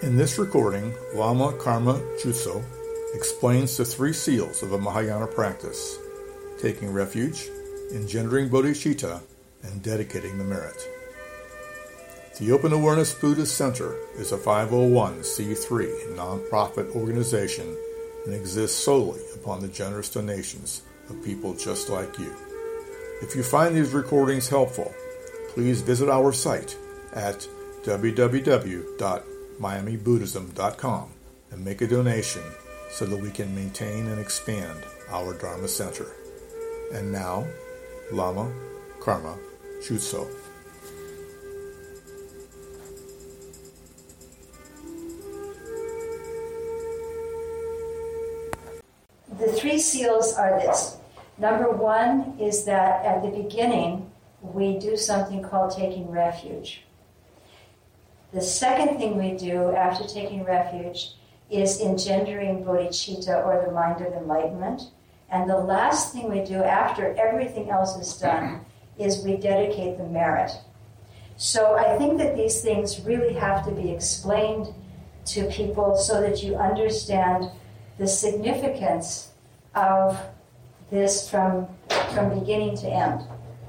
In this recording, Lama Karma Jutso explains the three seals of a Mahayana practice: taking refuge, engendering bodhicitta, and dedicating the merit. The Open Awareness Buddhist Center is a 501c3 nonprofit organization and exists solely upon the generous donations of people just like you. If you find these recordings helpful, please visit our site at www.miamibuddhism.com and make a donation so that we can maintain and expand our Dharma Center. And now, Lama Karma Jutso. The three seals are this. Number one is that at the beginning, we do something called taking refuge. The second thing we do after taking refuge is engendering bodhicitta, or the mind of enlightenment. And the last thing we do after everything else is done is we dedicate the merit. So I think that these things really have to be explained to people so that you understand the significance of this from beginning to end.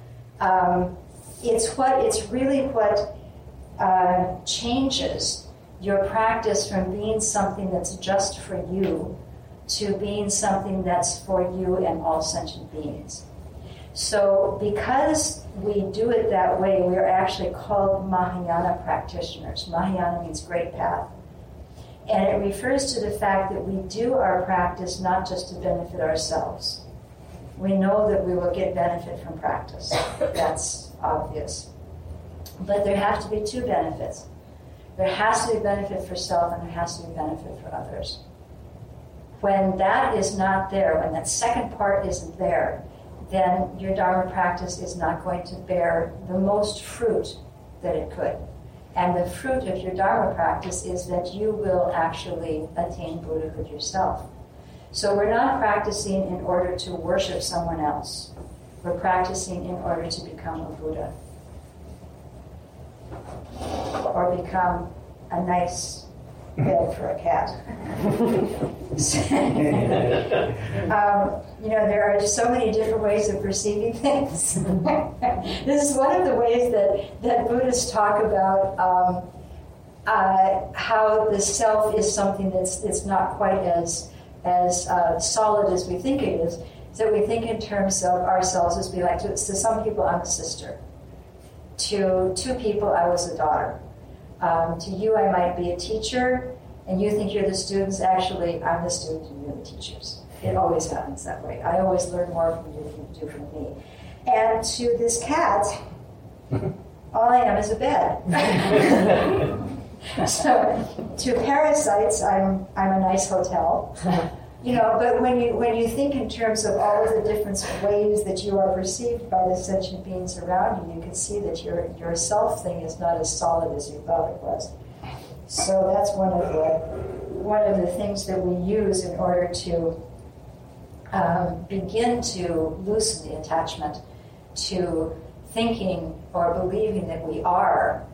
It's really what changes your practice from being something that's just for you to being something that's for you and all sentient beings. So because we do it that way, we are actually called Mahayana practitioners. Mahayana means great path. And it refers to the fact that we do our practice not just to benefit ourselves. We know that we will get benefit from practice. That's obvious. But there have to be two benefits. There has to be benefit for self, and there has to be benefit for others. When that is not there, when that second part isn't there, then your Dharma practice is not going to bear the most fruit that it could. And the fruit of your Dharma practice is that you will actually attain Buddhahood yourself. So we're not practicing in order to worship someone else. We're practicing in order to become a Buddha. Or become a nice bed for a cat. There are so many different ways of perceiving things. This is one of the ways that Buddhists talk about how the self is something that's not quite as solid as we think it is. So we think in terms of ourselves as being like, to some people, I'm a sister. To two people, I was a daughter. To you, I might be a teacher, and you think you're the students. Actually, I'm the student and you're the teachers. It always happens that way. I always learn more from you than you do from me. And to this cat, all I am is a bed. So to parasites, I'm a nice hotel. But when you think in terms of all of the different ways that you are perceived by the sentient beings around you, you can see that your self thing is not as solid as you thought it was. So that's one of the things that we use in order to begin to loosen the attachment to thinking or believing that we are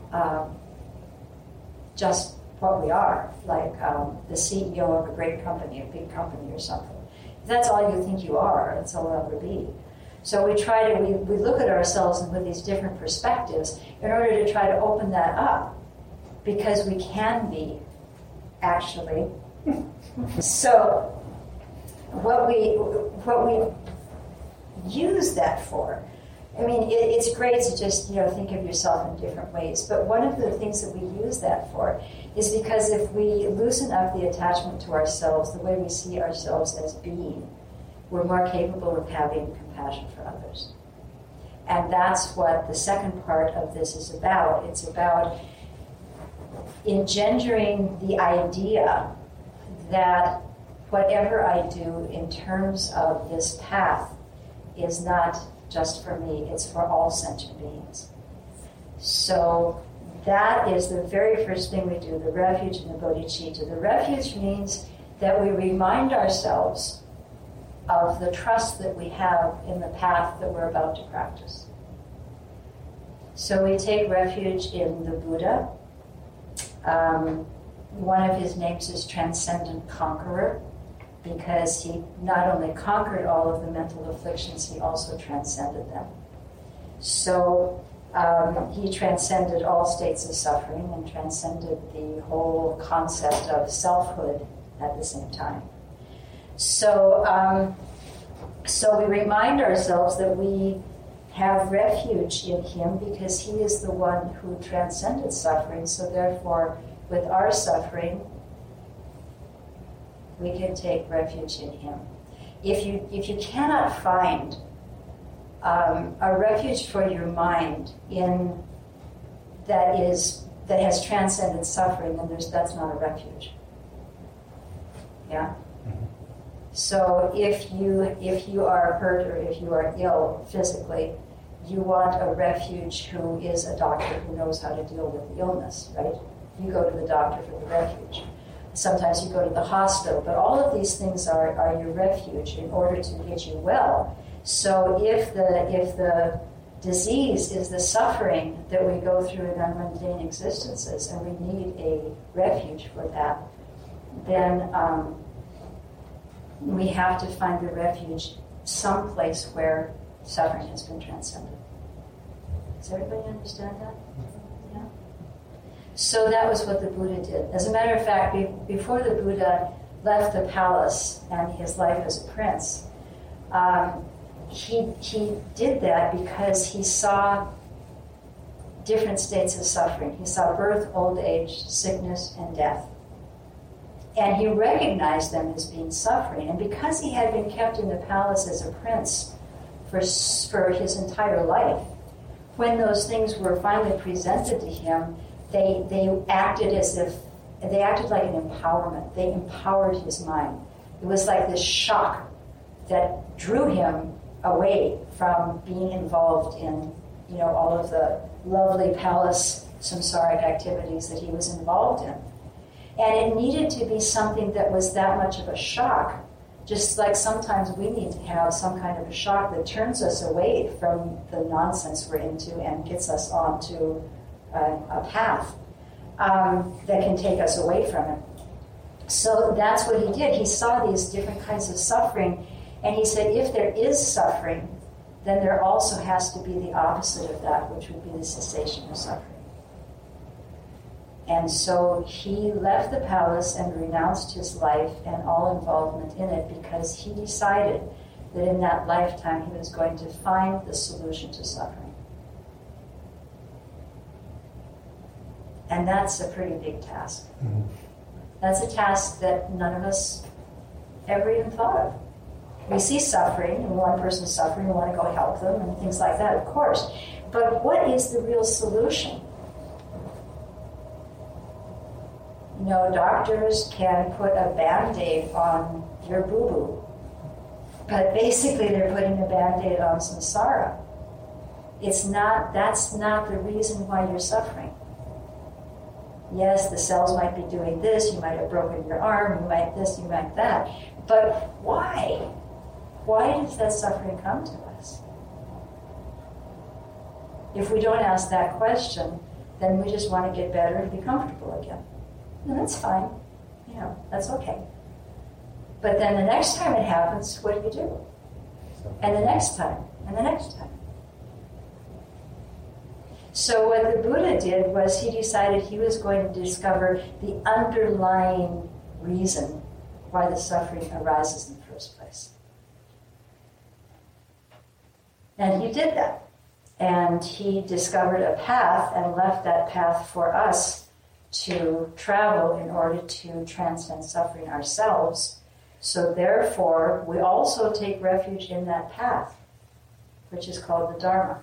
just what we are, like the CEO of a great company, a big company or something. If that's all you think you are, that's all it'll ever be. So we look at ourselves and with these different perspectives in order to try to open that up, because we can be, actually. So what we use that for, it's great to just think of yourself in different ways, but one of the things that we use that for is because if we loosen up the attachment to ourselves, the way we see ourselves as being, we're more capable of having compassion for others. And that's what the second part of this is about. It's about engendering the idea that whatever I do in terms of this path is not just for me, it's for all sentient beings. So that is the very first thing we do, the refuge and the bodhicitta. The refuge means that we remind ourselves of the trust that we have in the path that we're about to practice. So we take refuge in the Buddha, one of his names is Transcendent Conqueror, because he not only conquered all of the mental afflictions, he also transcended them. So he transcended all states of suffering and transcended the whole concept of selfhood at the same time. So we remind ourselves that we have refuge in him because he is the one who transcended suffering. So therefore, with our suffering, we can take refuge in him. If you cannot find a refuge for your mind in that has transcended suffering, then that's not a refuge. Yeah. Mm-hmm. So if you are hurt or if you are ill physically, you want a refuge who is a doctor who knows how to deal with the illness, right? You go to the doctor for the refuge. Sometimes you go to the hospital, but all of these things are your refuge in order to get you well. So if the disease is the suffering that we go through in our mundane existences, and we need a refuge for that, then we have to find the refuge someplace where suffering has been transcended. Does everybody understand that? Yeah. So that was what the Buddha did. As a matter of fact, before the Buddha left the palace and his life as a prince, he did that because he saw different states of suffering. He saw birth, old age, sickness, and death. And he recognized them as being suffering. And because he had been kept in the palace as a prince for his entire life, when those things were finally presented to him, they acted like an empowerment. They empowered his mind. It was like this shock that drew him away from being involved in, all of the lovely palace samsaric activities that he was involved in. And it needed to be something that was that much of a shock, just like sometimes we need to have some kind of a shock that turns us away from the nonsense we're into and gets us onto a path that can take us away from it. So that's what he did. He saw these different kinds of suffering, and he said, if there is suffering, then there also has to be the opposite of that, which would be the cessation of suffering. And so he left the palace and renounced his life and all involvement in it because he decided that in that lifetime he was going to find the solution to suffering. And that's a pretty big task. Mm-hmm. That's a task that none of us ever even thought of. We see suffering, and one person's suffering, we want to go help them and things like that, of course. But what is the real solution? Doctors can put a Band-Aid on your boo-boo, but basically they're putting a Band-Aid on samsara. That's not the reason why you're suffering. Yes, the cells might be doing this, you might have broken your arm, you might this, you might that, but why? Why does that suffering come to us? If we don't ask that question, then we just want to get better and be comfortable again. And that's fine. That's okay. But then the next time it happens, what do you do? And the next time, and the next time. So what the Buddha did was he decided he was going to discover the underlying reason why the suffering arises in the first place. And he did that. And he discovered a path and left that path for us to travel in order to transcend suffering ourselves. So therefore, we also take refuge in that path, which is called the Dharma.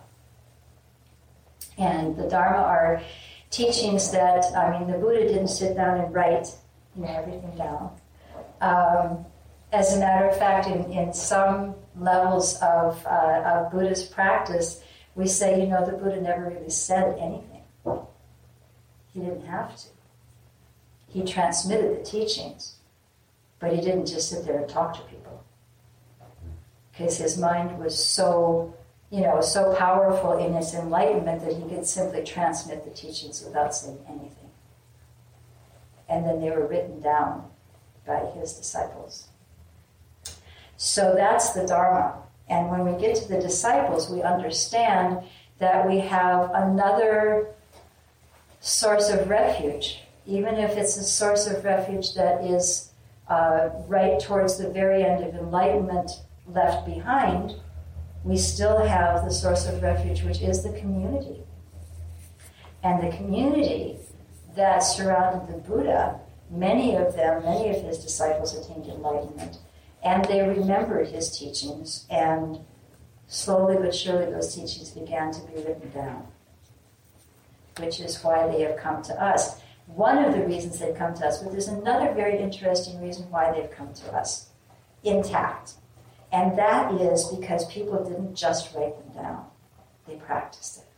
And the Dharma are teachings that, the Buddha didn't sit down and write everything down. As a matter of fact, in some levels of Buddhist practice, we say, the Buddha never really said anything. He didn't have to. He transmitted the teachings, but he didn't just sit there and talk to people. Because his mind was so powerful in its enlightenment that he could simply transmit the teachings without saying anything. and then they were written down by his disciples. So that's the Dharma. And when we get to the disciples, we understand that we have another source of refuge, even if it's a source of refuge that is right towards the very end of enlightenment left behind. We still have the source of refuge, which is the community. And the community that surrounded the Buddha, many of his disciples attained enlightenment. And they remembered his teachings, and slowly but surely those teachings began to be written down, which is why they have come to us. One of the reasons they've come to us, but there's another very interesting reason why they've come to us, intact. And that is because people didn't just write them down, they practiced it.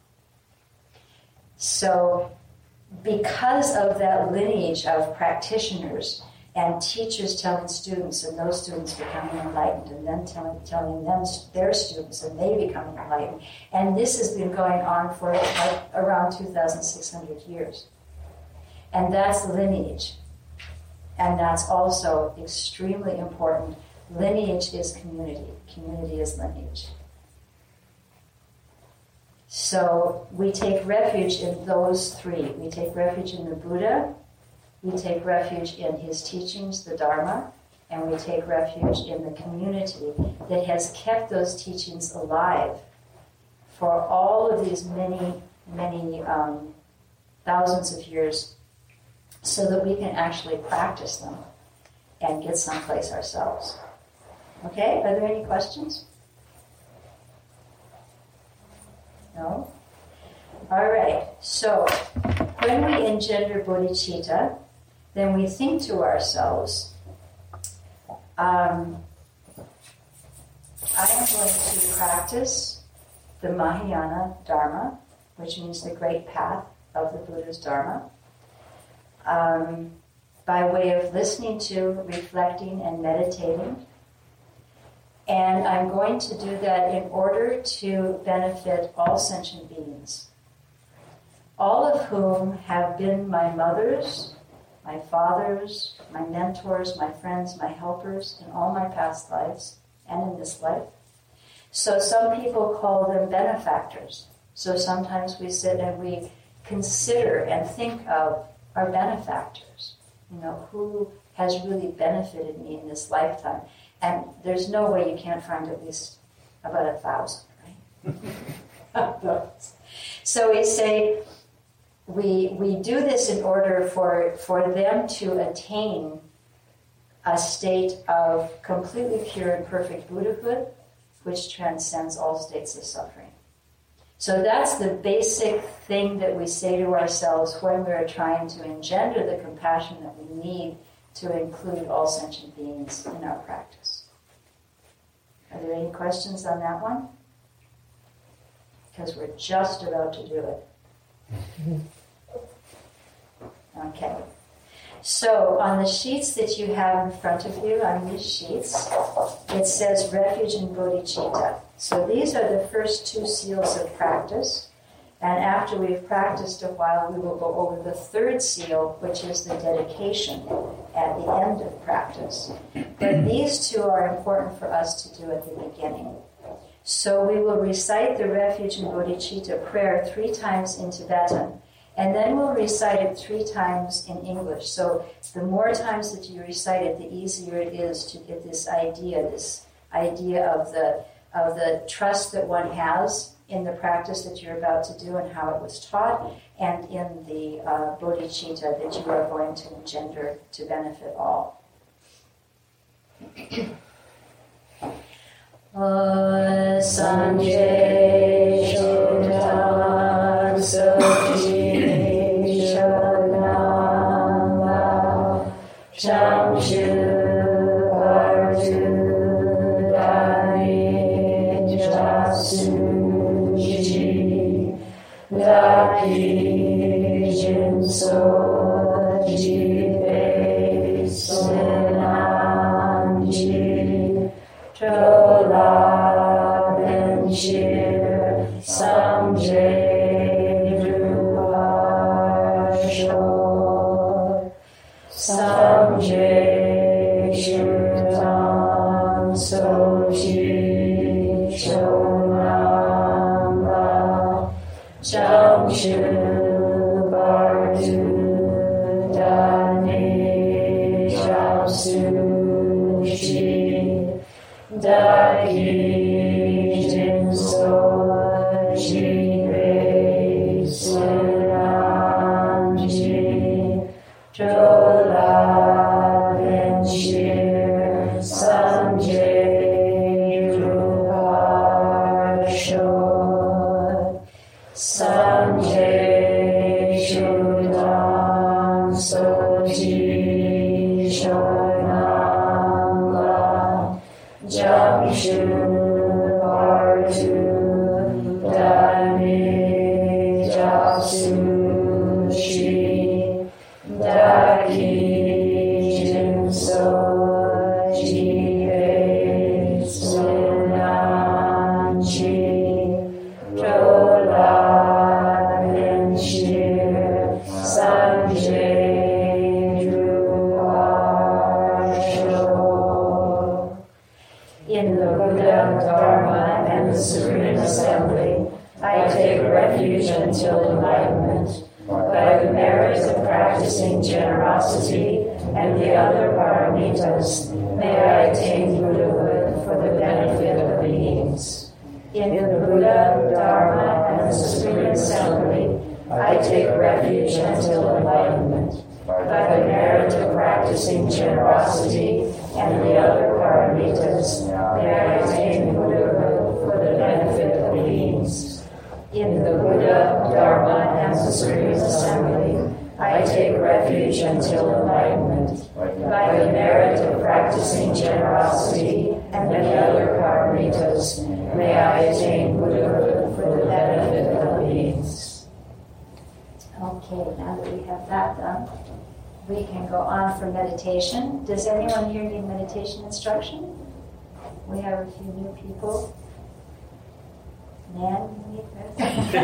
So because of that lineage of practitioners and teachers telling students, and those students becoming enlightened, and then telling them, their students, and they becoming enlightened, and this has been going on for like around 2,600 years. And that's lineage. And that's also extremely important. Lineage is community. Community is lineage. So we take refuge in those three. We take refuge in the Buddha, we take refuge in his teachings, the Dharma, and we take refuge in the community that has kept those teachings alive for all of these many, many thousands of years, so that we can actually practice them and get someplace ourselves. Okay, are there any questions? No? All right, so when we engender bodhicitta, then we think to ourselves, I am going to practice the Mahayana Dharma, which means the great path of the Buddha's Dharma, by way of listening to, reflecting, and meditating. And I'm going to do that in order to benefit all sentient beings, all of whom have been my mothers, my fathers, my mentors, my friends, my helpers in all my past lives and in this life. So some people call them benefactors. So sometimes we sit and we consider and think of our benefactors. You know, who has really benefited me in this lifetime? And there's no way you can't find at least about 1,000, right? So we say, we do this in order for them to attain a state of completely pure and perfect Buddhahood, which transcends all states of suffering. So that's the basic thing that we say to ourselves when we're trying to engender the compassion that we need to include all sentient beings in our practice. Are there any questions on that one? Because we're just about to do it. Okay. So on the sheets that you have in front of you, on these sheets, it says refuge in bodhicitta. So these are the first two seals of practice. And after we've practiced a while, we will go over the third seal, which is the dedication at the end of practice. But these two are important for us to do at the beginning. So we will recite the refuge in bodhicitta prayer 3 times in Tibetan. And then we'll recite it 3 times in English. So the more times that you recite it, the easier it is to get this idea of the trust that one has in the practice that you're about to do and how it was taught, and in the bodhicitta that you are going to engender to benefit all. Sanjay Chodan Sochi Shanama Chamshu Arjudani Jasuji Daki Jinso Jibe Senanji Chola Benshir Samjay Drupashor merit of practicing generosity and the other paramitas, may I attain Buddhahood for the benefit of beings. In the Buddha, Dharma, and the Supreme Assembly, I take refuge until enlightenment. By the merit of practicing generosity and the other paramitas, may I attain Buddhahood for the benefit of beings. In the Buddha, Dharma, and the Supreme Assembly, I take refuge until enlightenment. By the merit of practicing generosity and the other paramitas, may I attain Buddhahood for the benefit of beings. Okay, now that we have that done, we can go on for meditation. Does anyone here need meditation instruction? We have a few new people. Nan, you need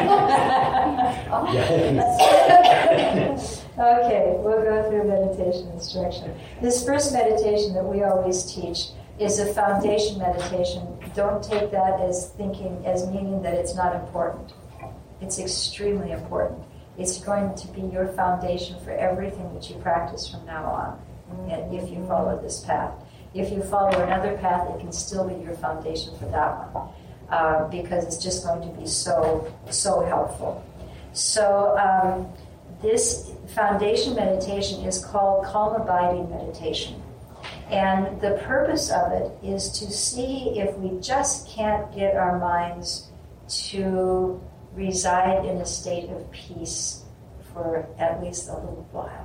Okay, we'll go through meditation instruction. This first meditation that we always teach is a foundation meditation. Don't take that as meaning that it's not important. It's extremely important. It's going to be your foundation for everything that you practice from now on, and if you follow this path. If you follow another path, it can still be your foundation for that one, because it's just going to be so helpful. So this foundation meditation is called Calm Abiding Meditation. And the purpose of it is to see if we just can't get our minds to reside in a state of peace for at least a little while.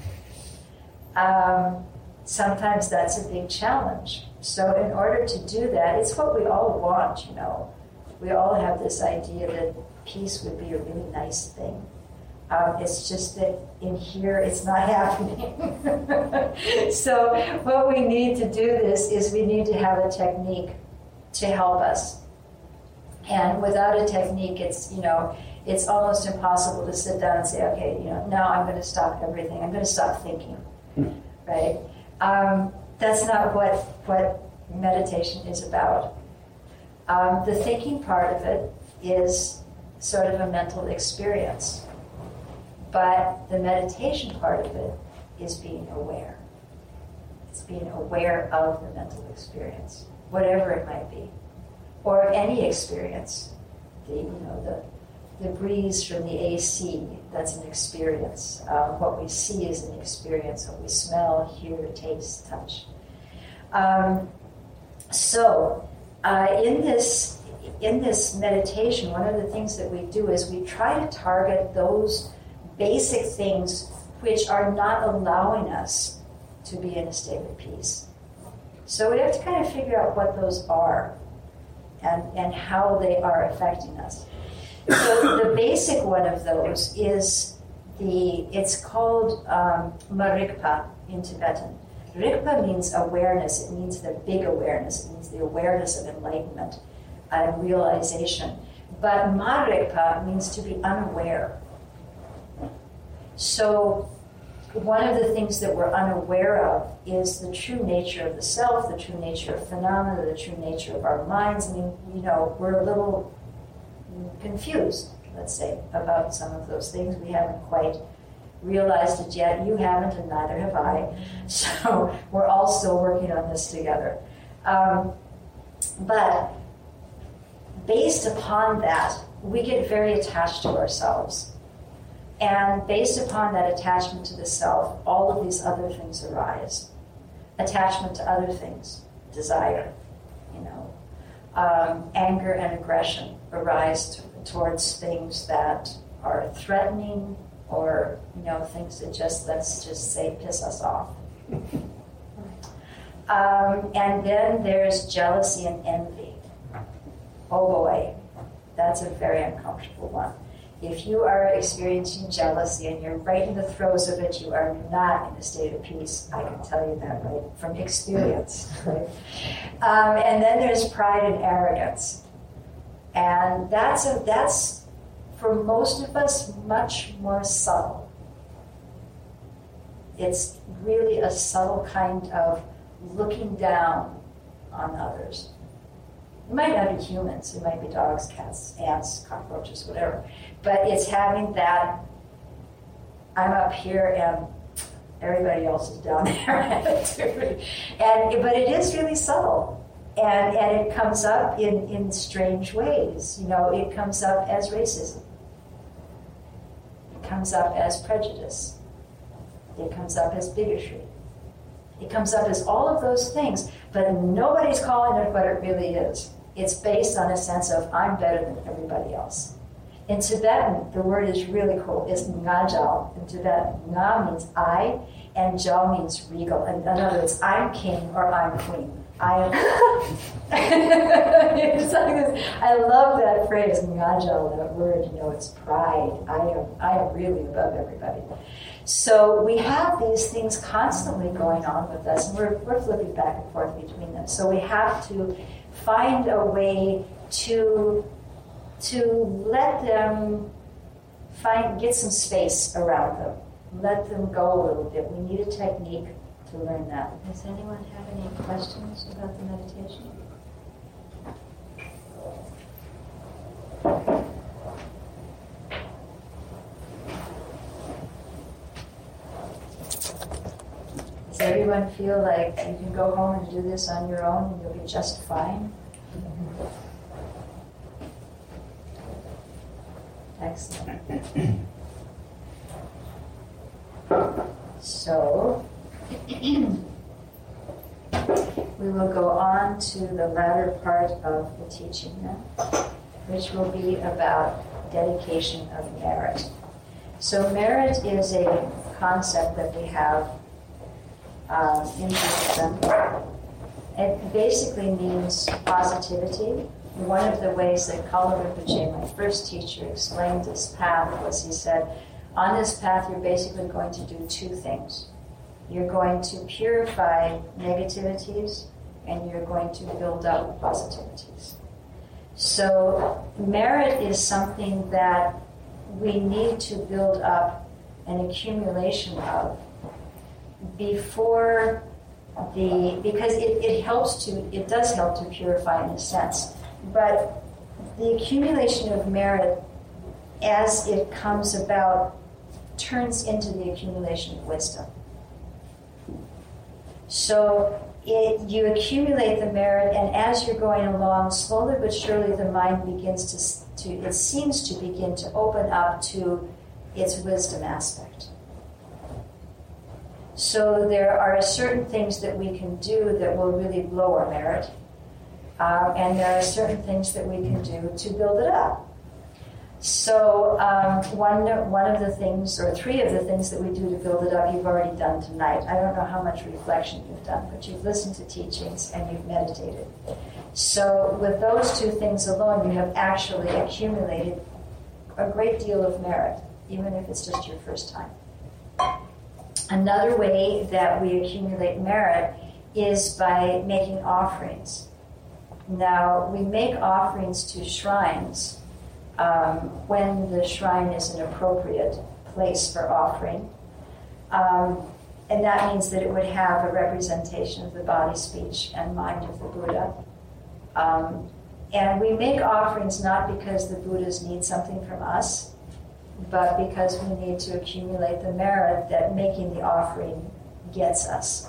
Sometimes that's a big challenge. So in order to do that, it's what we all want, you know. We all have this idea that peace would be a really nice thing. It's just that in here it's not happening. So what we need to do this is we need to have a technique to help us. And without a technique, it's almost impossible to sit down and say, okay, now I'm going to stop everything. I'm going to stop thinking, right? That's not what meditation is about. The thinking part of it is sort of a mental experience. But the meditation part of it is being aware. It's being aware of the mental experience, whatever it might be, or of any experience. The breeze from the AC, that's an experience. What we see is an experience. What we smell, hear, taste, touch. In this meditation, one of the things that we do is we try to target those basic things which are not allowing us to be in a state of peace. So we have to kind of figure out what those are and how they are affecting us. So the basic one of those is it's called Marikpa in Tibetan. Rikpa means awareness. It means the big awareness. It means the awareness of enlightenment and realization. But Marikpa means to be unaware. So one of the things that we're unaware of is the true nature of the self, the true nature of phenomena, the true nature of our minds. I mean, we're a little confused, let's say, about some of those things. We haven't quite realized it yet. You haven't, and neither have I. So we're all still working on this together. But based upon that, we get very attached to ourselves. And based upon that attachment to the self, all of these other things arise. Attachment to other things, desire, anger and aggression arise towards things that are threatening or, things that let's just say, piss us off. And then there's jealousy and envy. Oh boy, that's a very uncomfortable one. If you are experiencing jealousy and you're right in the throes of it, you are not in a state of peace. I can tell you that, right, from experience. Right? And then there's pride and arrogance. And that's for most of us, much more subtle. It's really a subtle kind of looking down on others. It might not be humans. It might be dogs, cats, ants, cockroaches, whatever. But it's having that I'm up here and everybody else is down there. But it is really subtle. And it comes up in strange ways. It comes up as racism. It comes up as prejudice. It comes up as bigotry. It comes up as all of those things, but nobody's calling it what it really is. It's based on a sense of, I'm better than everybody else. In Tibetan, the word is really cool. It's ngajal. In Tibetan, nga means I, and jal means regal. In other words, I'm king or I'm queen. I am. It's like this. I love that phrase, ngajal, that word. It's pride. I am really above everybody. So we have these things constantly going on with us, and we're flipping back and forth between them. So we have to find a way to let them get some space around them. Let them go a little bit. We need a technique to learn that. Does anyone have any questions about the meditation? Does everyone feel like you can go home and do this on your own and you'll be just fine? Excellent. So, we will go on to the latter part of the teaching now, which will be about dedication of merit. So merit is a concept that we have in Buddhism. It basically means positivity. One of the ways that Kala Rinpoche, my first teacher, explained this path was he said, on this path you're basically going to do two things. You're going to purify negativities and you're going to build up positivities. So merit is something that we need to build up an accumulation of because it does help to purify in a sense. But the accumulation of merit as it comes about turns into the accumulation of wisdom. So you accumulate the merit, and as you're going along, slowly but surely the mind begins it seems to begin to open up to its wisdom aspect. So there are certain things that we can do that will really blow our merit, and there are certain things that we can do to build it up. So one of the things, or three of the things that we do to build it up, you've already done tonight. I don't know how much reflection you've done, but you've listened to teachings and you've meditated. So with those two things alone, you have actually accumulated a great deal of merit, even if it's just your first time. Another way that we accumulate merit is by making offerings. Now, we make offerings to shrines when the shrine is an appropriate place for offering. And that means that it would have a representation of the body, speech, and mind of the Buddha. And we make offerings not because the Buddhas need something from us, but because we need to accumulate the merit that making the offering gets us.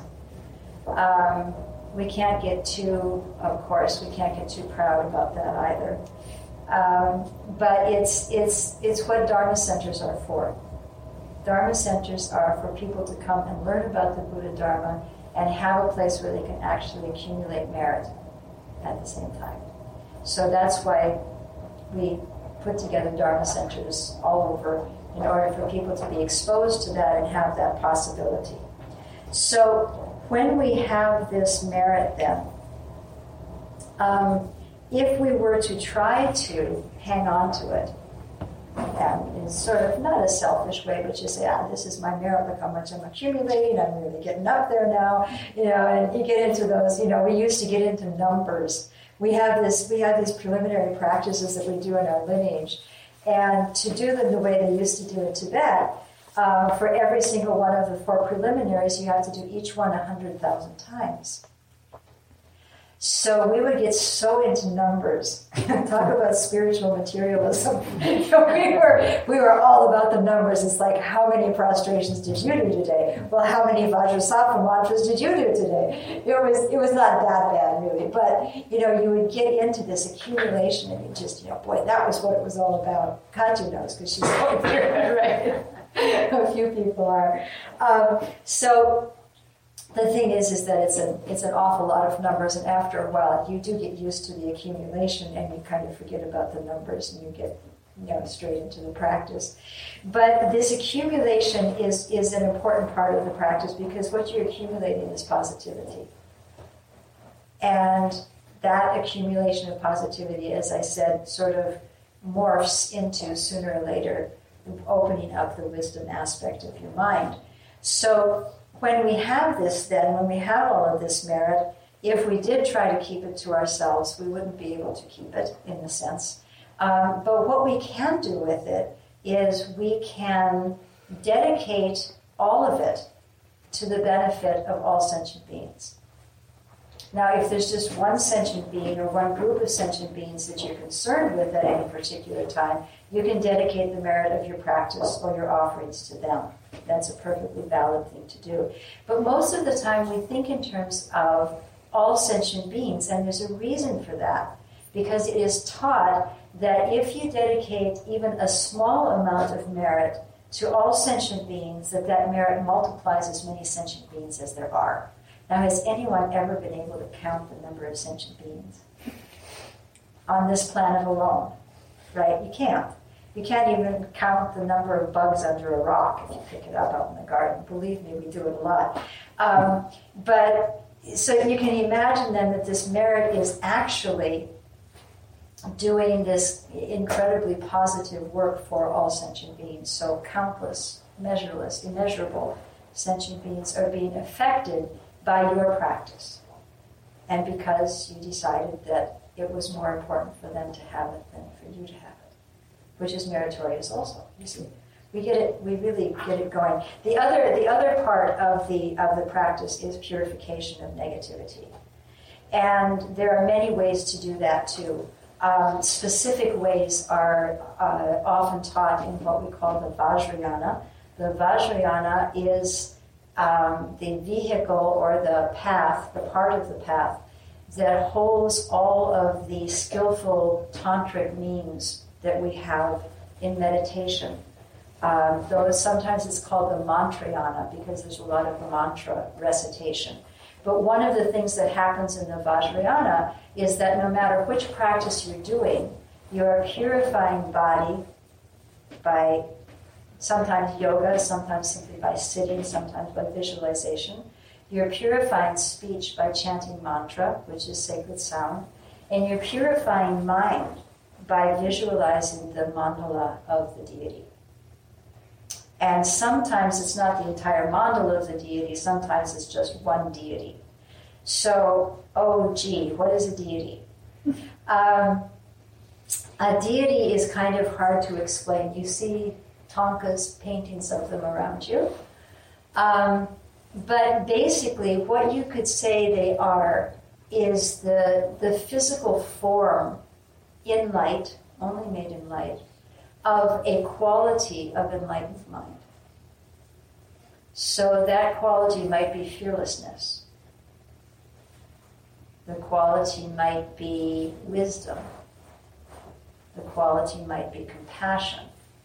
We can't get too proud about that either. But it's what Dharma centers are for. Dharma centers are for people to come and learn about the Buddha Dharma and have a place where they can actually accumulate merit at the same time. So that's why we put together Dharma centers all over in order for people to be exposed to that and have that possibility. So when we have this merit then, if we were to try to hang on to it, and in sort of not a selfish way, but just say, this is my merit, look how much I'm accumulating, I'm really getting up there now, and you get into those, we used to get into numbers. We have these preliminary practices that we do in our lineage, and to do them the way they used to do in Tibet, for every single one of the 4 preliminaries, you have to do each one 100,000 times. So we would get so into numbers. Talk about spiritual materialism. we were all about the numbers. It's like, how many prostrations did you do today? Well, how many Vajrasattva mantras did you do today? It was not that bad, really. But, you would get into this accumulation and you just, boy, that was what it was all about. Katya knows because she's going through it, right? A few people are. So the thing is that it's an awful lot of numbers, and after a while you do get used to the accumulation and you kind of forget about the numbers and you get straight into the practice. But this accumulation is an important part of the practice because what you're accumulating is positivity. And that accumulation of positivity, as I said, sort of morphs into, sooner or later, opening up the wisdom aspect of your mind. So when we have this then, when we have all of this merit, if we did try to keep it to ourselves, we wouldn't be able to keep it, in a sense. But what we can do with it is we can dedicate all of it to the benefit of all sentient beings. Now, if there's just one sentient being or one group of sentient beings that you're concerned with at any particular time, you can dedicate the merit of your practice or your offerings to them. That's a perfectly valid thing to do. But most of the time we think in terms of all sentient beings, and there's a reason for that, because it is taught that if you dedicate even a small amount of merit to all sentient beings, that merit multiplies as many sentient beings as there are. Now, has anyone ever been able to count the number of sentient beings on this planet alone? Right? You can't. You can't even count the number of bugs under a rock if you pick it up out in the garden. Believe me, we do it a lot. But so you can imagine then that this merit is actually doing this incredibly positive work for all sentient beings. So countless, measureless, immeasurable sentient beings are being affected by your practice. And because you decided that it was more important for them to have it than for you to have it, which is meritorious also. You see, we really get it going. The other part of the practice is purification of negativity. And there are many ways to do that too. Specific ways are often taught in what we call the Vajrayana. The Vajrayana is the vehicle or the path, the part of the path that holds all of the skillful tantric means that we have in meditation. Though sometimes it's called the mantrayana because there's a lot of mantra recitation. But one of the things that happens in the Vajrayana is that no matter which practice you're doing, you're purifying body by sometimes yoga, sometimes simply by sitting, sometimes by visualization. You're purifying speech by chanting mantra, which is sacred sound. And you're purifying mind by visualizing the mandala of the deity. And sometimes it's not the entire mandala of the deity, sometimes it's just one deity. So, what is a deity? A deity is kind of hard to explain. You see Tonka's paintings of them around you. But basically what you could say they are is the physical form in light, only made in light, of a quality of enlightened mind. So that quality might be fearlessness. The quality might be wisdom. The quality might be compassion.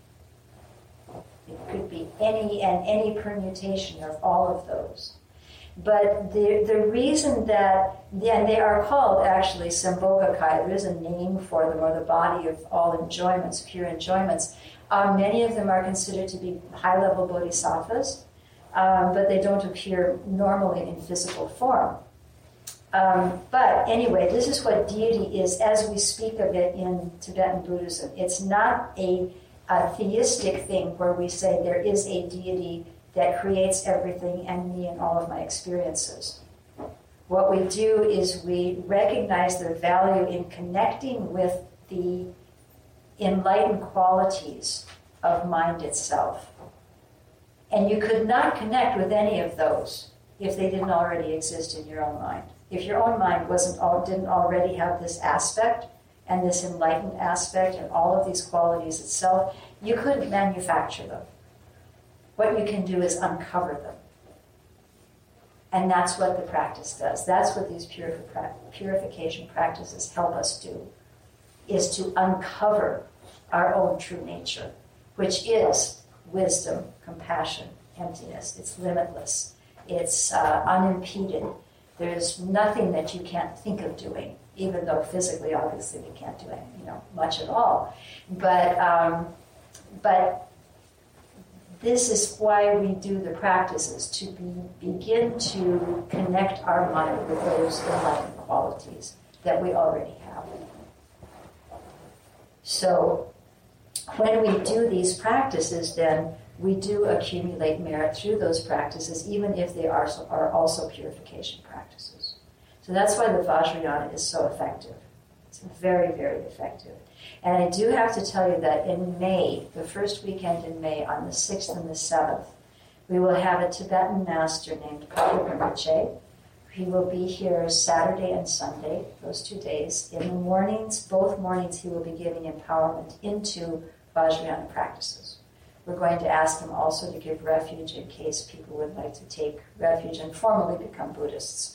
It could be any permutation of all of those. But the reason that, and they are called actually Sambhogakaya, there is a name for them, or the body of all enjoyments, pure enjoyments. Many of them are considered to be high-level bodhisattvas, but they don't appear normally in physical form. But anyway, this is what deity is as we speak of it in Tibetan Buddhism. It's not a theistic thing where we say there is a deity that creates everything and me and all of my experiences. What we do is we recognize the value in connecting with the enlightened qualities of mind itself. And you could not connect with any of those if they didn't already exist in your own mind. If your own mind didn't already have this aspect and this enlightened aspect and all of these qualities itself, you couldn't manufacture them. What you can do is uncover them. And that's what the practice does. That's what these purification practices help us do, is to uncover our own true nature, which is wisdom, compassion, emptiness. It's limitless. It's unimpeded. There's nothing that you can't think of doing, even though physically, obviously, we can't do much at all. But this is why we do the practices, to begin to connect our mind with those enlightened qualities that we already have. So when we do these practices, then we do accumulate merit through those practices, even if they are also purification practices. So that's why the Vajrayana is so effective. It's very, very effective. And I do have to tell you that in May, the first weekend in May, on the 6th and the 7th, we will have a Tibetan master named Padre Rinpoche. He will be here Saturday and Sunday, those 2 days. In the mornings, both mornings, he will be giving empowerment into Vajrayana practices. We're going to ask him also to give refuge in case people would like to take refuge and formally become Buddhists.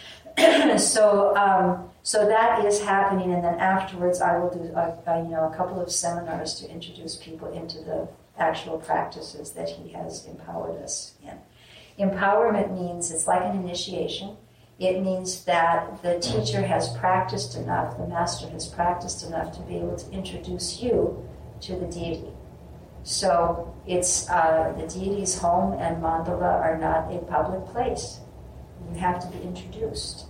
So that is happening, and then afterwards I will do a couple of seminars to introduce people into the actual practices that he has empowered us in. Empowerment means it's like an initiation. It means that the teacher has practiced enough, the master has practiced enough to be able to introduce you to the deity. So it's the deity's home and mandala are not a public place. You have to be introduced.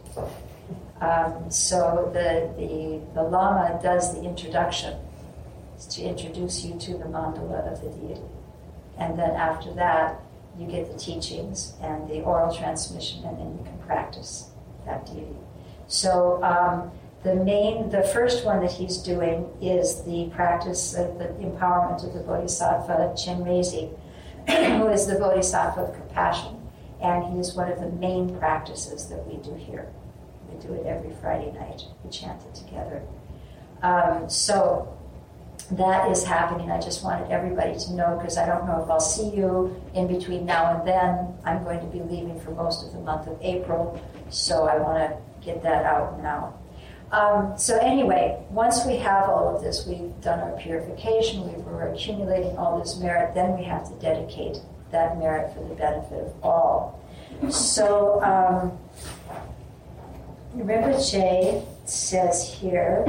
So the Lama does the introduction to introduce you to the mandala of the deity. And then after that, you get the teachings and the oral transmission, and then you can practice that deity. So the first one that he's doing is the practice of the empowerment of the Bodhisattva Chenrezig, who is the Bodhisattva of compassion. And he is one of the main practices that we do here. We do it every Friday night. We chant it together. So that is happening. I just wanted everybody to know, because I don't know if I'll see you in between now and then. I'm going to be leaving for most of the month of April, so I want to get that out now. So anyway, once we have all of this, we've done our purification, we're accumulating all this merit, then we have to dedicate that merit for the benefit of all. So Rinpoche says here,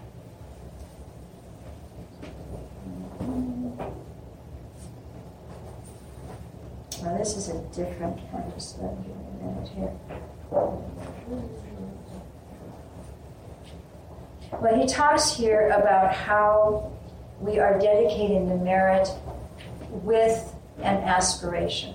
well, this is a different one, just let me give me a minute here. Well, he talks here about how we are dedicating the merit with an aspiration.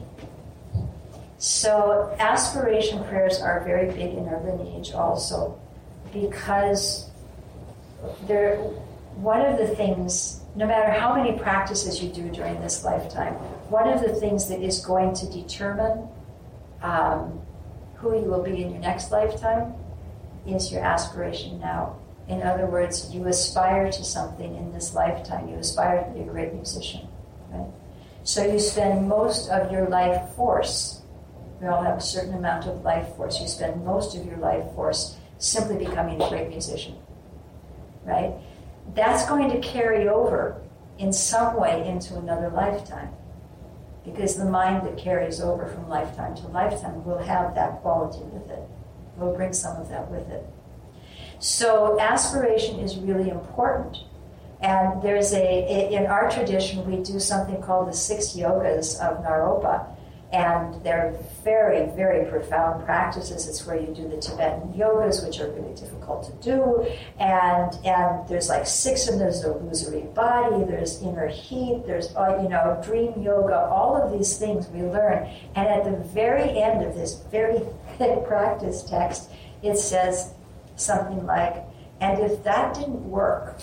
So aspiration prayers are very big in our lineage also, because they're one of the things, no matter how many practices you do during this lifetime, one of the things that is going to determine who you will be in your next lifetime is your aspiration now. In other words, you aspire to something in this lifetime. You aspire to be a great musician, right? So you spend most of your life force. We all have a certain amount of life force. You spend most of your life force simply becoming a great musician, right? That's going to carry over in some way into another lifetime, because the mind that carries over from lifetime to lifetime will have that quality with it. Will bring some of that with it. So aspiration is really important. And there's in our tradition, we do something called the 6 yogas of Naropa. And they're very, very profound practices. It's where you do the Tibetan yogas, which are really difficult to do. And there's like 6 of them. There's the illusory body, there's inner heat, there's dream yoga, all of these things we learn. And at the very end of this very thick practice text, it says something like, and if that didn't work,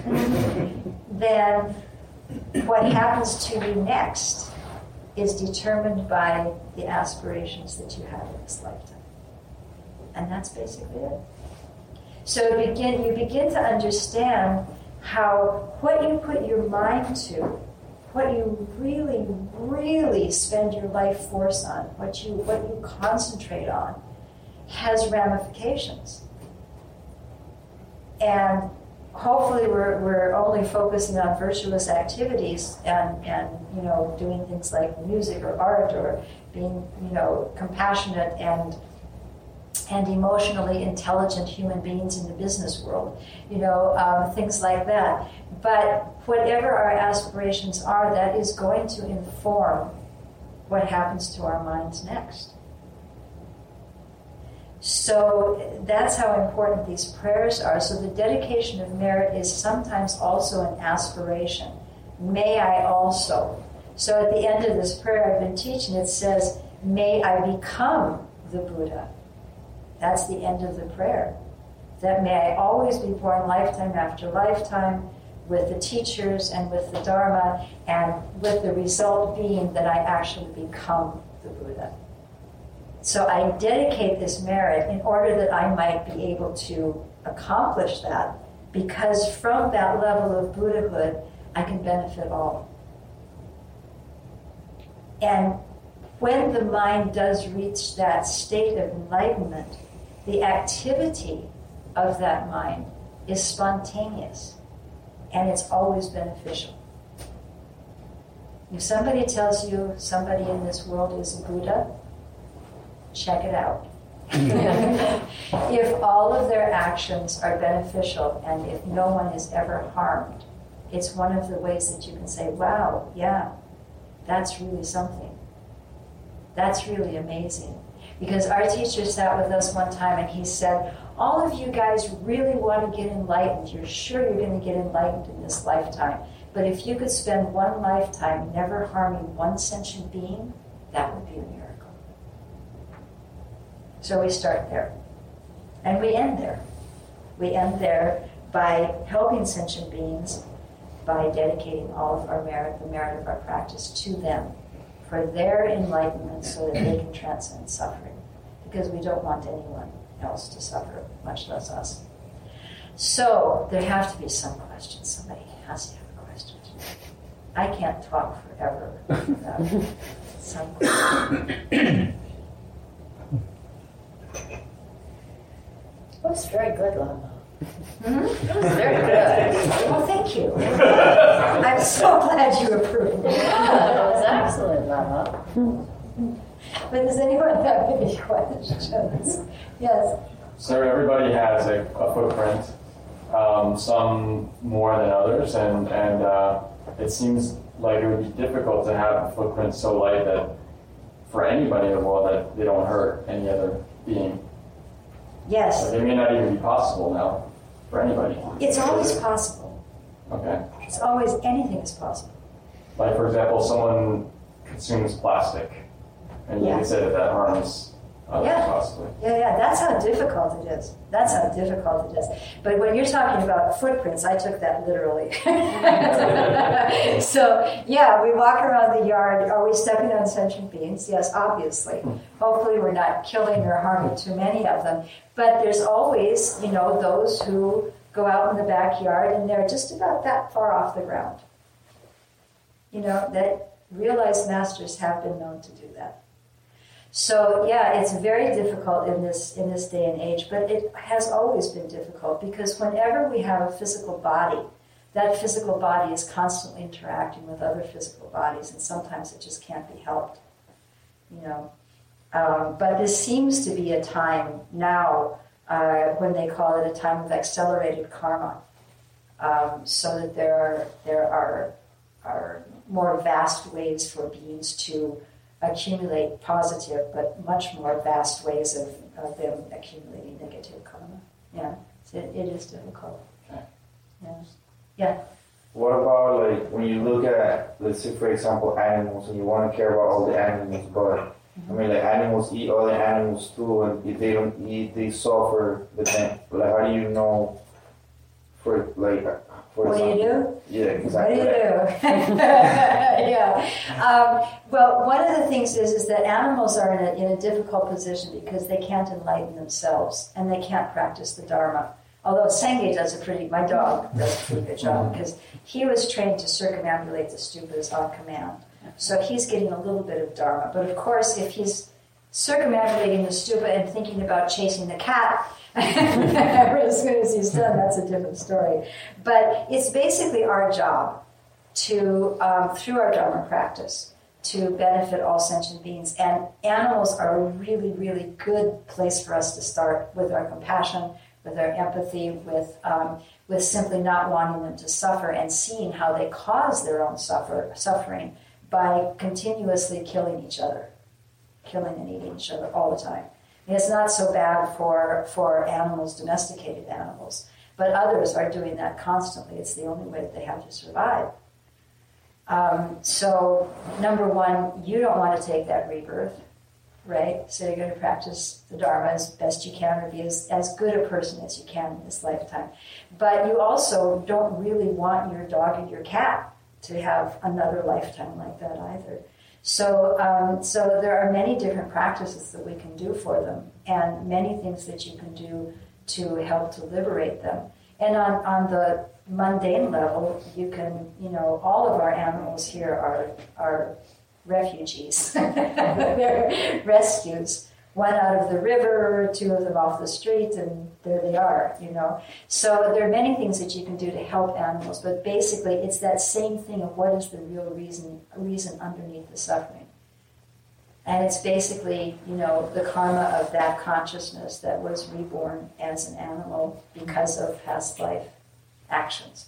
then what happens to you next is determined by the aspirations that you have in this lifetime. And that's basically it. So you begin to understand how what you put your mind to, what you really, really spend your life force on, what you concentrate on, has ramifications. And hopefully we're only focusing on virtuous activities and doing things like music or art or being compassionate and emotionally intelligent human beings in the business world, things like that. But whatever our aspirations are, that is going to inform what happens to our minds next. So that's how important these prayers are. So the dedication of merit is sometimes also an aspiration. May I also. So at the end of this prayer I've been teaching, it says, may I become the Buddha. That's the end of the prayer. That may I always be born lifetime after lifetime with the teachers and with the Dharma, and with the result being that I actually become the Buddha. So I dedicate this merit in order that I might be able to accomplish that, because from that level of Buddhahood, I can benefit all. And when the mind does reach that state of enlightenment, the activity of that mind is spontaneous, and it's always beneficial. If somebody tells you somebody in this world is a Buddha, check it out. If all of their actions are beneficial and if no one is ever harmed, it's one of the ways that you can say, wow, yeah, that's really something. That's really amazing. Because our teacher sat with us one time and he said, all of you guys really want to get enlightened. You're sure you're going to get enlightened in this lifetime. But if you could spend one lifetime never harming one sentient being, that would be a miracle. So we start there. And we end there. We end there by helping sentient beings, by dedicating all of our merit, the merit of our practice, to them for their enlightenment so that they can transcend suffering. Because we don't want anyone else to suffer, much less us. So there have to be some questions. Somebody has to have a question. I can't talk forever without some questions. That was very good, Lama. Mm-hmm. That was very good. Well, thank you. I'm so glad you approved. Yeah, that was excellent, Lama. But does anyone have any questions? Yes. So everybody has a footprint, some more than others, and it seems like it would be difficult to have a footprint so light that for anybody in the world that they don't hurt any other being. Yes. Like it may not even be possible now for anybody. It's always possible. Okay. It's always, anything is possible. Like, for example, someone consumes plastic, and you can say that harms others possibly. Yeah, that's how difficult it is. That's how difficult it is. But when you're talking about footprints, I took that literally. So, yeah, we walk around the yard. Are we stepping on sentient beings? Yes, obviously. Hopefully we're not killing or harming too many of them. But there's always, those who go out in the backyard and they're just about that far off the ground. That realized masters have been known to do that. So yeah, it's very difficult in this day and age, but it has always been difficult because whenever we have a physical body, that physical body is constantly interacting with other physical bodies, and sometimes it just can't be helped. But this seems to be a time now when they call it a time of accelerated karma, so that there are more vast ways for beings to accumulate positive, but much more vast ways of them accumulating negative karma. Yeah, so it is difficult. Yeah. Yeah. What about when you look at, let's say for example, animals, and you want to care about all the animals, but animals eat other animals too, and if they don't eat, they suffer. But then, how do you know? For What do you example. do? Yeah, exactly. What do you do? Yeah. Well, one of the things is that animals are in a difficult position because they can't enlighten themselves and they can't practice the Dharma. Although Senge my dog does a pretty good job because he was trained to circumambulate the stupas on command. So he's getting a little bit of Dharma. But of course, if he's circumambulating the stupa and thinking about chasing the cat, as soon as he's done, that's a different story. But it's basically our job to, through our Dharma practice, to benefit all sentient beings. And animals are a really, really good place for us to start with our compassion, with our empathy, with simply not wanting them to suffer and seeing how they cause their own suffering by continuously killing each other, killing and eating each other all the time. And it's not so bad for animals, domesticated animals, but others are doing that constantly. It's the only way that they have to survive. So, number one, you don't want to take that rebirth, right? So you're going to practice the Dharma as best you can, or be as good a person as you can in this lifetime. But you also don't really want your dog and your cat to have another lifetime like that either. So there are many different practices that we can do for them, and many things that you can do to help to liberate them. And on the mundane level, you can, all of our animals here are refugees. They're rescues. One out of the river, two of them off the street, and there they are, So there are many things that you can do to help animals, but basically it's that same thing of what is the real reason underneath the suffering. And it's basically, the karma of that consciousness that was reborn as an animal because of past life actions.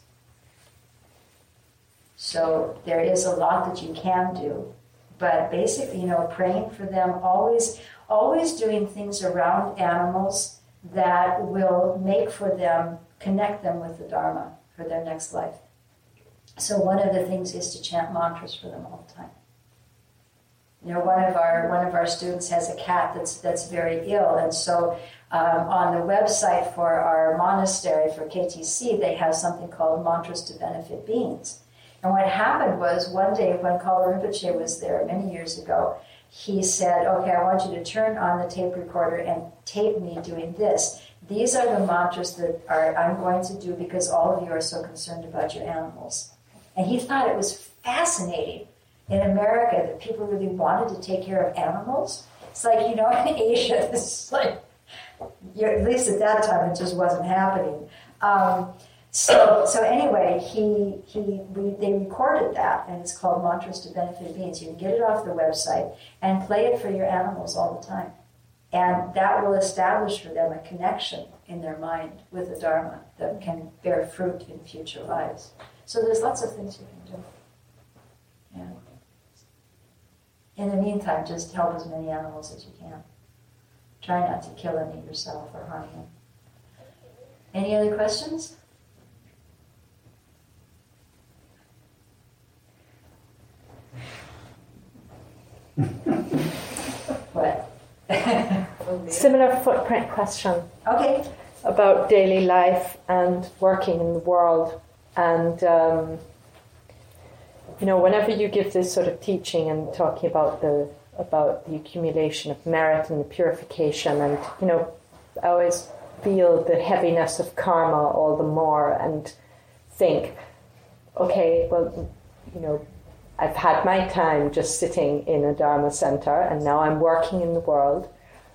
So there is a lot that you can do, but basically, praying for them, always doing things around animals that will connect them with the Dharma for their next life. So one of the things is to chant mantras for them all the time. One of our students has a cat that's very ill, and so on the website for our monastery for KTC, they have something called Mantras to Benefit Beings. And what happened was one day when Kala Rinpoche was there many years ago, he said, okay, I want you to turn on the tape recorder and tape me doing this. These are the mantras that I'm going to do because all of you are so concerned about your animals. And he thought it was fascinating in America that people really wanted to take care of animals. It's like, in Asia, this is like, at least at that time, it just wasn't happening. So anyway, they recorded that, and it's called Mantras to Benefit Beings. You can get it off the website and play it for your animals all the time. And that will establish for them a connection in their mind with the Dharma that can bear fruit in future lives. So there's lots of things you can do. Yeah. In the meantime, just help as many animals as you can. Try not to kill any yourself or harm them. Any other questions? What? Similar footprint question. Okay. About daily life and working in the world. And, whenever you give this sort of teaching and talking about the accumulation of merit and the purification, and, I always feel the heaviness of karma all the more and think, okay, well, I've had my time just sitting in a Dharma center, and now I'm working in the world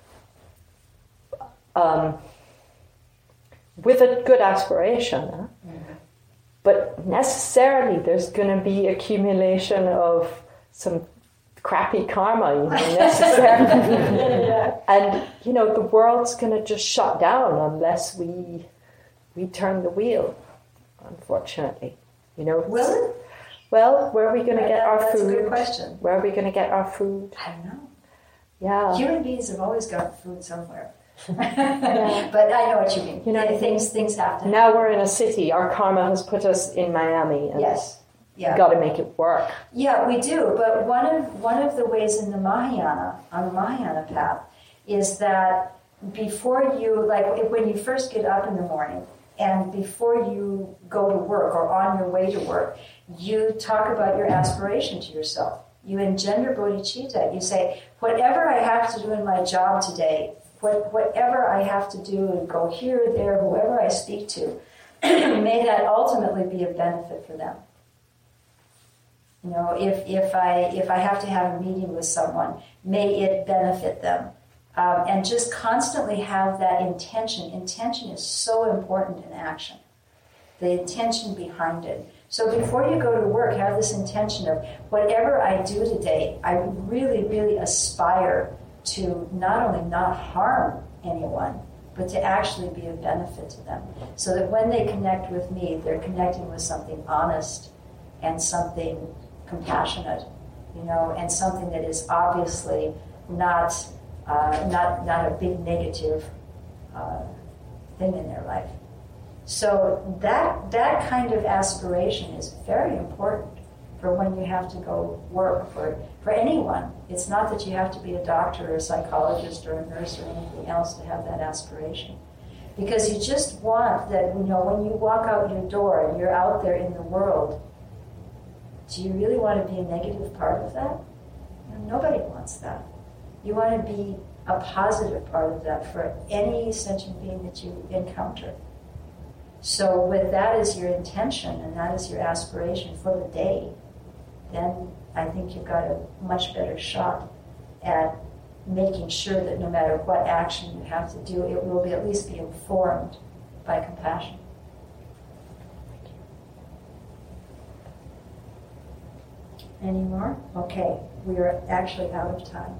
with a good aspiration. Mm-hmm. But necessarily there's going to be accumulation of some crappy karma, necessarily. Yeah. And, the world's going to just shut down unless we turn the wheel, unfortunately. Will it? Well, where are we going to get our food? That's a good question. Where are we going to get our food? I don't know. Yeah. Human beings have always got food somewhere. Yeah. But I know what you mean. Things have to. Now we're in a city. Our karma has put us in Miami. And yes. Yeah. We've got to make it work. Yeah, we do. But one of the ways in the Mahayana, on the Mahayana path, is that before you, like when you first get up in the morning, and before you go to work or on your way to work, you talk about your aspiration to yourself. You engender bodhicitta. You say, whatever I have to do in my job today, whatever I have to do and go here, there, whoever I speak to, may that ultimately be of benefit for them. You know, if I have to have a meeting with someone, may it benefit them. And just constantly have that intention. Intention is so important in action. The intention behind it. So before you go to work, have this intention of whatever I do today, I really, really aspire to not only not harm anyone, but to actually be of benefit to them. So that when they connect with me, they're connecting with something honest and something compassionate, you know, and something that is obviously not a big negative thing in their life. So that kind of aspiration is very important for when you have to go work for anyone. It's not that you have to be a doctor or a psychologist or a nurse or anything else to have that aspiration. Because you just want that, you know, when you walk out your door and you're out there in the world, do you really want to be a negative part of that? You know, nobody wants that. You want to be a positive part of that for any sentient being that you encounter. So with that as your intention and that as your aspiration for the day, then I think you've got a much better shot at making sure that no matter what action you have to do, it will at least be informed by compassion. Any more? Okay, we are actually out of time.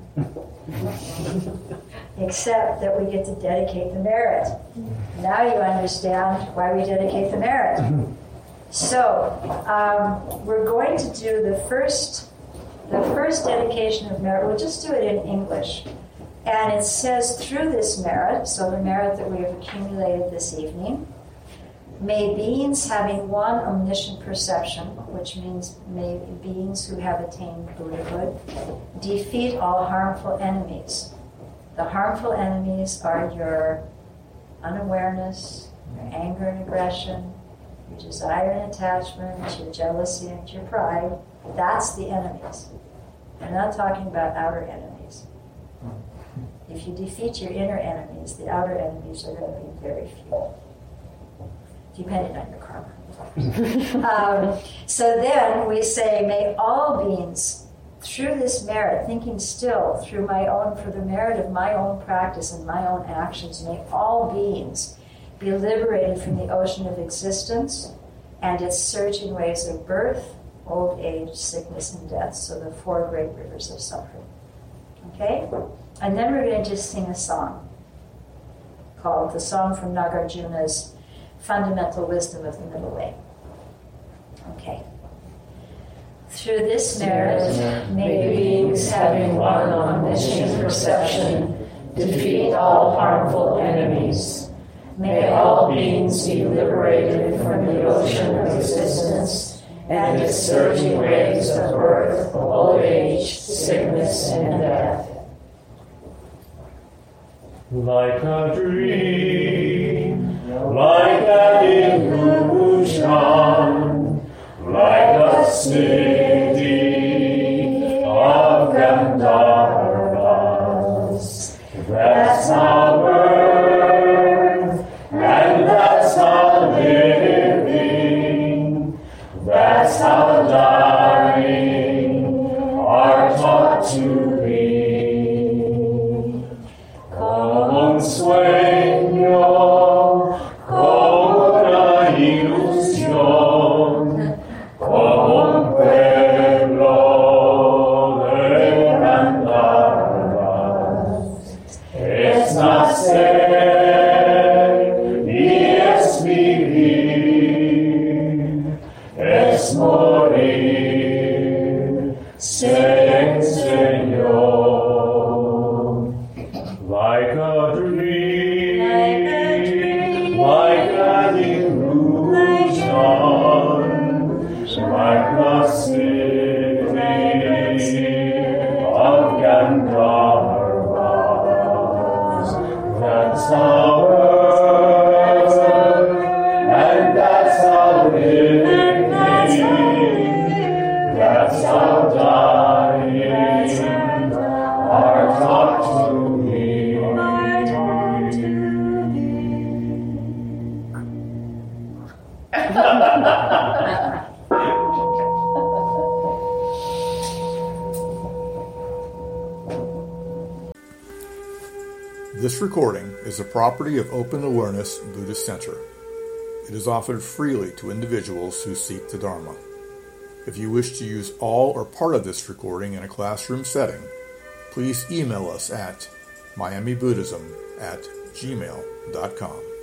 Except that we get to dedicate the merit. Now you understand why we dedicate the merit. So, we're going to do the first dedication of merit. We'll just do it in English. And it says, through this merit, so the merit that we have accumulated this evening, may beings having one omniscient perception, which means may beings who have attained Buddhahood, defeat all harmful enemies. The harmful enemies are your unawareness, your anger and aggression, your desire and attachment, your jealousy and your pride. That's the enemies. I'm not talking about outer enemies. If you defeat your inner enemies, the outer enemies are going to be very few, depending on your karma. So then we say, may all beings, through this merit, thinking still, through for the merit of my own practice and my own actions, may all beings be liberated from the ocean of existence and its surging waves of birth, old age, sickness, and death, so the four great rivers of suffering. Okay? And then we're going to just sing a song called the Song from Nagarjuna's Fundamental Wisdom of the Middle Way. Okay. Through this merit, may beings having one omniscient perception defeat all harmful enemies. May all beings be liberated from the ocean of existence and its surging waves of birth, old age, sickness, and death. Like a dream, like an illusion, like a city of Gandharvas. That's our birth, and that's our living, that's our dying, are taught to be. Consueño, como una ilusión, como un taught to thee. This recording is the property of Open Awareness Buddhist Center. It is offered freely to individuals who seek the Dharma. If you wish to use all or part of this recording in a classroom setting, please email us at miamibuddhism@gmail.com.